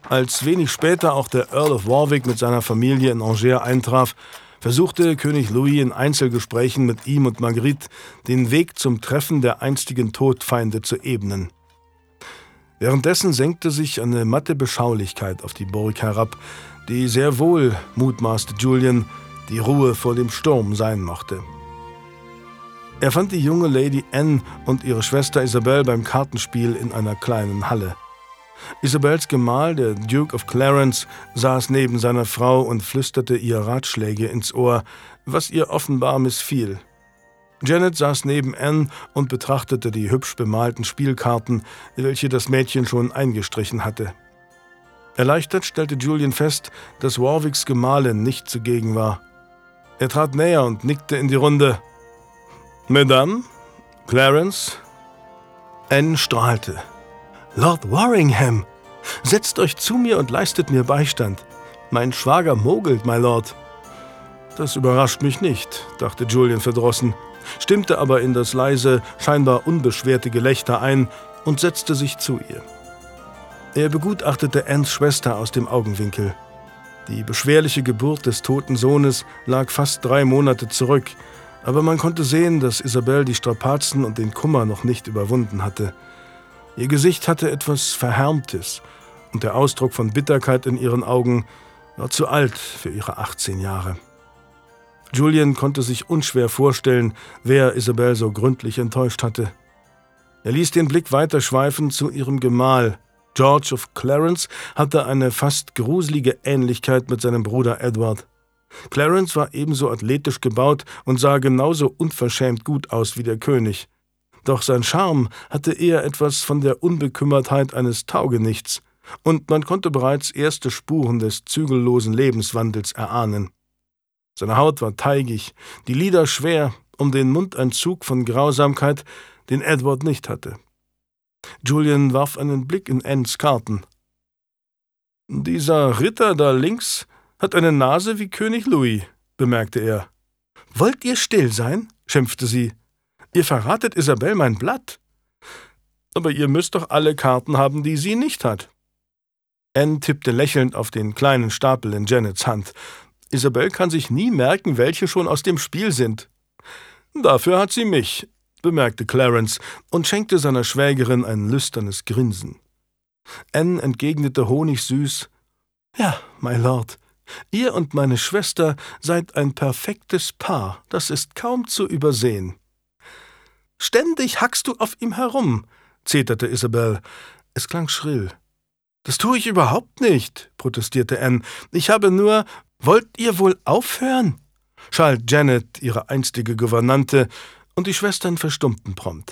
Als wenig später auch der Earl of Warwick mit seiner Familie in Angers eintraf, versuchte König Louis in Einzelgesprächen mit ihm und Marguerite den Weg zum Treffen der einstigen Todfeinde zu ebnen. Währenddessen senkte sich eine matte Beschaulichkeit auf die Burg herab, die sehr wohl, mutmaßte Julian, die Ruhe vor dem Sturm sein mochte. Er fand die junge Lady Anne und ihre Schwester Isabel beim Kartenspiel in einer kleinen Halle. Isabels Gemahl, der Duke of Clarence, saß neben seiner Frau und flüsterte ihr Ratschläge ins Ohr, was ihr offenbar missfiel. Janet saß neben Anne und betrachtete die hübsch bemalten Spielkarten, welche das Mädchen schon eingestrichen hatte. Erleichtert stellte Julian fest, dass Warwicks Gemahlin nicht zugegen war. Er trat näher und nickte in die Runde. »Madame? Clarence?« Anne strahlte. »Lord Warringham, setzt euch zu mir und leistet mir Beistand. Mein Schwager mogelt, my Lord.« »Das überrascht mich nicht«, dachte Julian verdrossen, stimmte aber in das leise, scheinbar unbeschwerte Gelächter ein und setzte sich zu ihr. Er begutachtete Annes Schwester aus dem Augenwinkel. Die beschwerliche Geburt des toten Sohnes lag fast 3 Monate zurück, aber man konnte sehen, dass Isabel die Strapazen und den Kummer noch nicht überwunden hatte. Ihr Gesicht hatte etwas Verhärmtes und der Ausdruck von Bitterkeit in ihren Augen war zu alt für ihre 18 Jahre. Julian konnte sich unschwer vorstellen, wer Isabel so gründlich enttäuscht hatte. Er ließ den Blick weiter schweifen zu ihrem Gemahl. George of Clarence hatte eine fast gruselige Ähnlichkeit mit seinem Bruder Edward. Clarence war ebenso athletisch gebaut und sah genauso unverschämt gut aus wie der König. Doch sein Charme hatte eher etwas von der Unbekümmertheit eines Taugenichts, und man konnte bereits erste Spuren des zügellosen Lebenswandels erahnen. Seine Haut war teigig, die Lider schwer, um den Mund ein Zug von Grausamkeit, den Edward nicht hatte. Julian warf einen Blick in Annes Karten. »Dieser Ritter da links hat eine Nase wie König Louis«, bemerkte er. »Wollt ihr still sein?«, schimpfte sie. »Ihr verratet Isabel mein Blatt.« »Aber ihr müsst doch alle Karten haben, die sie nicht hat.« Anne tippte lächelnd auf den kleinen Stapel in Janets Hand. »Isabel kann sich nie merken, welche schon aus dem Spiel sind.« »Dafür hat sie mich«, bemerkte Clarence und schenkte seiner Schwägerin ein lüsternes Grinsen. Anne entgegnete honigsüß: »Ja, my Lord, ihr und meine Schwester seid ein perfektes Paar, das ist kaum zu übersehen.« »Ständig hackst du auf ihm herum«, zeterte Isabel. Es klang schrill. »Das tue ich überhaupt nicht«, protestierte Anne. »Ich habe nur...« »Wollt ihr wohl aufhören?«, schalt Janet, ihre einstige Gouvernante, und die Schwestern verstummten prompt.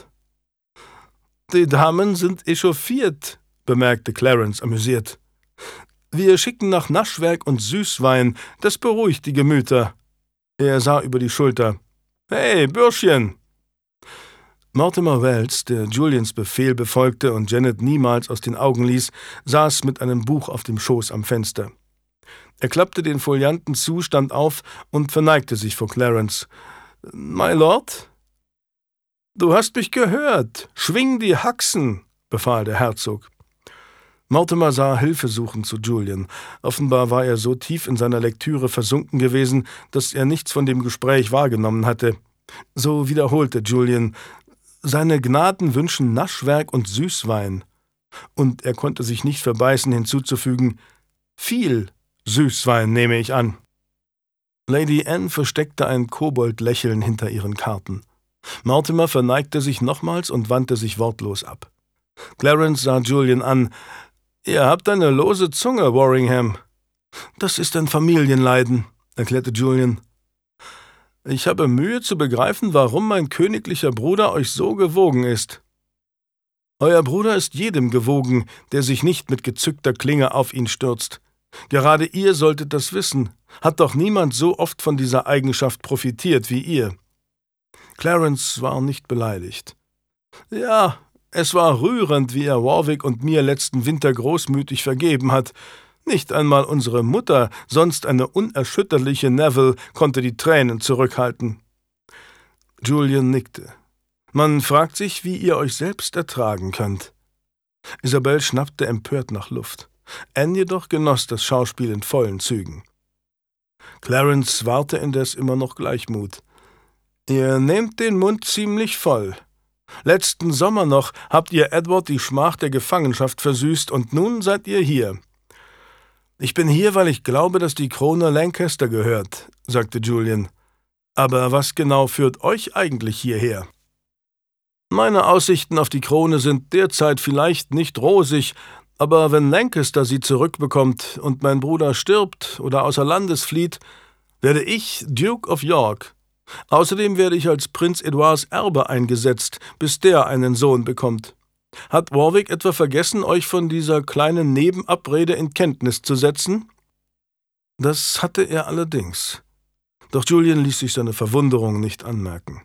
»Die Damen sind echauffiert«, bemerkte Clarence amüsiert. »Wir schicken nach Naschwerk und Süßwein, das beruhigt die Gemüter.« Er sah über die Schulter. »Hey, Bürschchen!« Mortimer Wells, der Julians Befehl befolgte und Janet niemals aus den Augen ließ, saß mit einem Buch auf dem Schoß am Fenster. Er klappte den Folianten zu, stand auf und verneigte sich vor Clarence. »My Lord?« »Du hast mich gehört. Schwing die Haxen«, befahl der Herzog. Mortimer sah hilfesuchend zu Julian. Offenbar war er so tief in seiner Lektüre versunken gewesen, dass er nichts von dem Gespräch wahrgenommen hatte. So wiederholte Julian: »Seine Gnaden wünschen Naschwerk und Süßwein.« Und er konnte sich nicht verbeißen, hinzuzufügen: »Viel Süßwein, nehme ich an.« Lady Anne versteckte ein Koboldlächeln hinter ihren Karten. Mortimer verneigte sich nochmals und wandte sich wortlos ab. Clarence sah Julian an. »Ihr habt eine lose Zunge, Warringham.« »Das ist ein Familienleiden«, erklärte Julian. »Ich habe Mühe zu begreifen, warum mein königlicher Bruder euch so gewogen ist.« »Euer Bruder ist jedem gewogen, der sich nicht mit gezückter Klinge auf ihn stürzt. Gerade ihr solltet das wissen. Hat doch niemand so oft von dieser Eigenschaft profitiert wie ihr.« Clarence war nicht beleidigt. »Ja, es war rührend, wie er Warwick und mir letzten Winter großmütig vergeben hat. Nicht einmal unsere Mutter, sonst eine unerschütterliche Neville, konnte die Tränen zurückhalten.« Julian nickte. »Man fragt sich, wie ihr euch selbst ertragen könnt.« Isabel schnappte empört nach Luft. Anne jedoch genoss das Schauspiel in vollen Zügen. Clarence wahrte indes immer noch Gleichmut. »Ihr nehmt den Mund ziemlich voll. Letzten Sommer noch habt ihr Edward die Schmach der Gefangenschaft versüßt, und nun seid ihr hier.« »Ich bin hier, weil ich glaube, dass die Krone Lancaster gehört«, sagte Julian. »Aber was genau führt euch eigentlich hierher?« »Meine Aussichten auf die Krone sind derzeit vielleicht nicht rosig, aber wenn Lancaster sie zurückbekommt und mein Bruder stirbt oder außer Landes flieht, werde ich Duke of York. Außerdem werde ich als Prinz Edwards Erbe eingesetzt, bis der einen Sohn bekommt. Hat Warwick etwa vergessen, euch von dieser kleinen Nebenabrede in Kenntnis zu setzen?« Das hatte er allerdings. Doch Julian ließ sich seine Verwunderung nicht anmerken.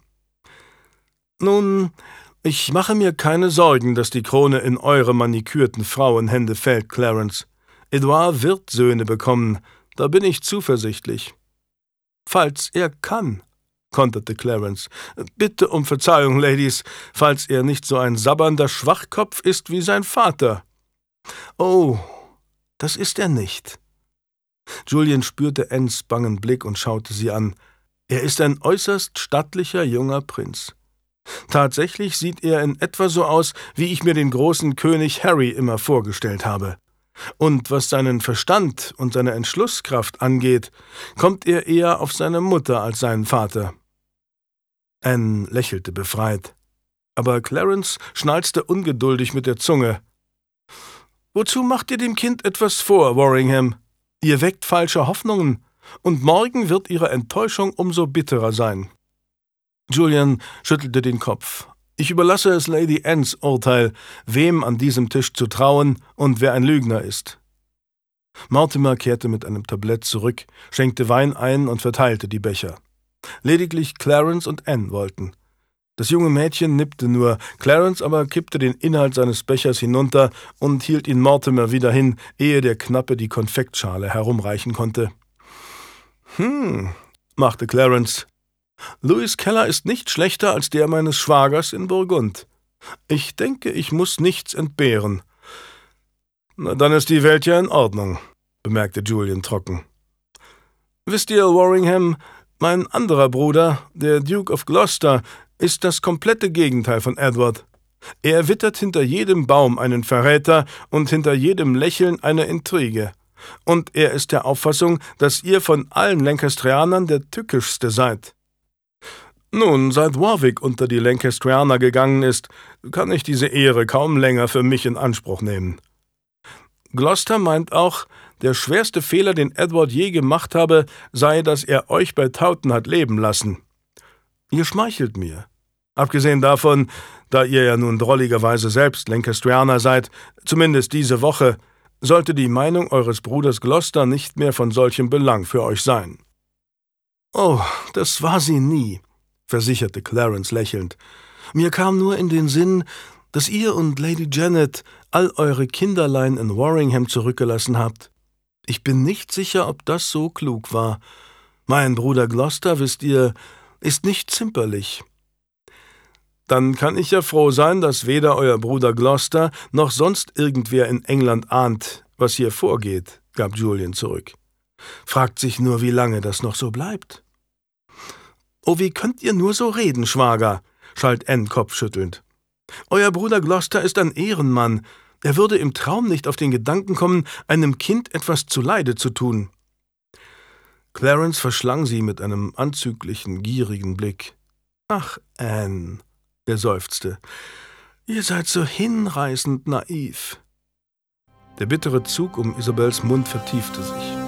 »Nun, ich mache mir keine Sorgen, dass die Krone in eure manikürten Frauenhände fällt, Clarence. Edward wird Söhne bekommen, da bin ich zuversichtlich.« »Falls er kann«, konterte Clarence. »Bitte um Verzeihung, Ladies, falls er nicht so ein sabbernder Schwachkopf ist wie sein Vater.« »Oh, das ist er nicht.« Julian spürte Annes bangen Blick und schaute sie an. Er ist ein äußerst stattlicher junger Prinz. Tatsächlich sieht er in etwa so aus, wie ich mir den großen König Harry immer vorgestellt habe. Und was seinen Verstand und seine Entschlusskraft angeht, kommt er eher auf seine Mutter als seinen Vater.« Anne lächelte befreit, aber Clarence schnalzte ungeduldig mit der Zunge. »Wozu macht ihr dem Kind etwas vor, Warringham? Ihr weckt falsche Hoffnungen, und morgen wird ihre Enttäuschung umso bitterer sein.« Julian schüttelte den Kopf. »Ich überlasse es Lady Annes Urteil, wem an diesem Tisch zu trauen und wer ein Lügner ist.« Mortimer kehrte mit einem Tablett zurück, schenkte Wein ein und verteilte die Becher. Lediglich Clarence und Anne wollten. Das junge Mädchen nippte nur, Clarence aber kippte den Inhalt seines Bechers hinunter und hielt ihn Mortimer wieder hin, ehe der Knappe die Konfektschale herumreichen konnte. Machte Clarence. »Lewis Keller ist nicht schlechter als der meines Schwagers in Burgund. Ich denke, ich muss nichts entbehren.« »Na, dann ist die Welt ja in Ordnung«, bemerkte Julian trocken. »Wisst ihr, Warringham, mein anderer Bruder, der Duke of Gloucester, ist das komplette Gegenteil von Edward. Er wittert hinter jedem Baum einen Verräter und hinter jedem Lächeln eine Intrige. Und er ist der Auffassung, dass ihr von allen Lancastrianern der tückischste seid. Nun, seit Warwick unter die Lancastrianer gegangen ist, kann ich diese Ehre kaum länger für mich in Anspruch nehmen. Gloucester meint auch, der schwerste Fehler, den Edward je gemacht habe, sei, dass er euch bei Taunton hat leben lassen. Ihr schmeichelt mir. Abgesehen davon, da ihr ja nun drolligerweise selbst Lancastrianer seid, zumindest diese Woche, sollte die Meinung eures Bruders Gloucester nicht mehr von solchem Belang für euch sein.« »Oh, das war sie nie«, versicherte Clarence lächelnd. »Mir kam nur in den Sinn, dass ihr und Lady Janet all eure Kinderlein in Warringham zurückgelassen habt. Ich bin nicht sicher, ob das so klug war. Mein Bruder Gloucester, wisst ihr, ist nicht zimperlich.« »Dann kann ich ja froh sein, dass weder euer Bruder Gloucester noch sonst irgendwer in England ahnt, was hier vorgeht«, gab Julian zurück. »Fragt sich nur, wie lange das noch so bleibt.« »Oh, wie könnt ihr nur so reden, Schwager?«, schalt Anne kopfschüttelnd. »Euer Bruder Gloucester ist ein Ehrenmann. Er würde im Traum nicht auf den Gedanken kommen, einem Kind etwas zuleide zu tun.« Clarence verschlang sie mit einem anzüglichen, gierigen Blick. »Ach, Anne«, er seufzte, »ihr seid so hinreißend naiv.« Der bittere Zug um Isabels Mund vertiefte sich.